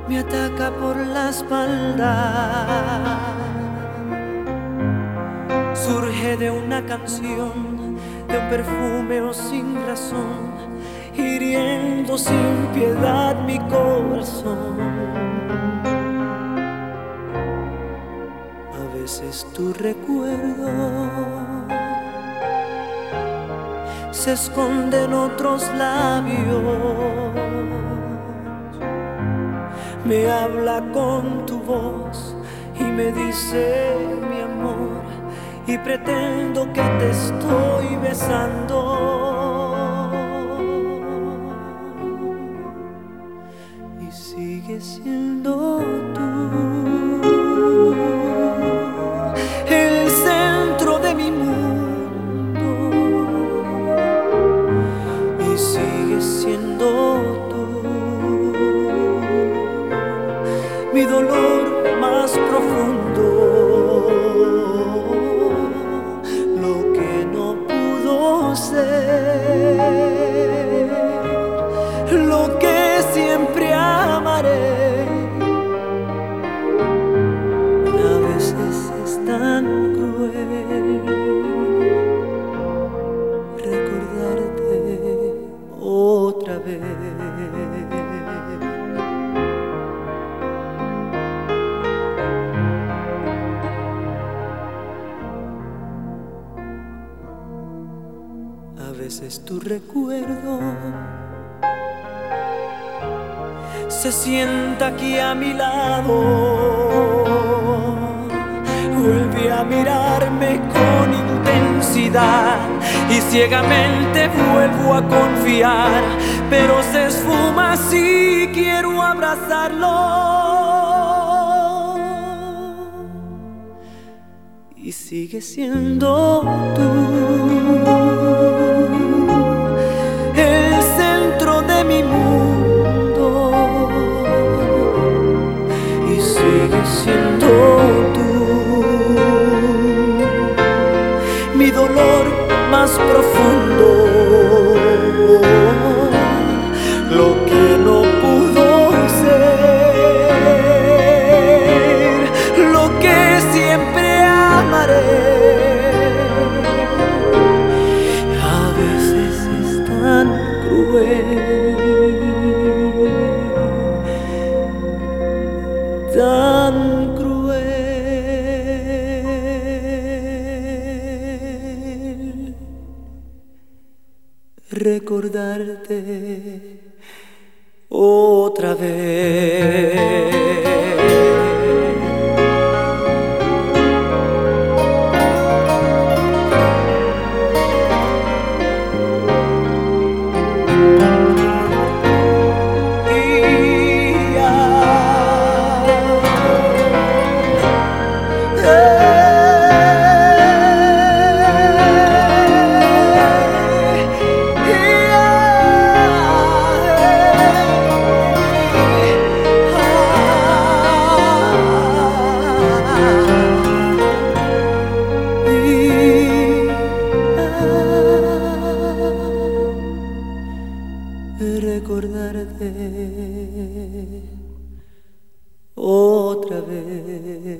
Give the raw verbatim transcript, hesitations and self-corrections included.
me ataca por la espalda. Surge de una canción, de un perfume o sin razón, hiriendo sin piedad mi corazón. A veces tu recuerdo se esconde en otros labios, me habla con tu voz y me dice mi amor, y pretendo que te estoy besando, y sigue siendo tú el centro de mi mundo, y sigue siendo tú mi dolor más profundo, lo que no pudo ser, lo que siempre amaré. A veces es tan cruel recordarte otra vez. A veces tu recuerdo se sienta aquí a mi lado, vuelve a mirarme con intensidad y ciegamente vuelvo a confiar, pero se esfuma si quiero abrazarlo, y sigue siendo tú el centro de mi mundo, y sigue siendo tú mi dolor más profundo, lo que no pudo ser, lo que siempre amaré. A veces es tan cruel, tan cruel recordarte otra vez. Recordarte otra vez.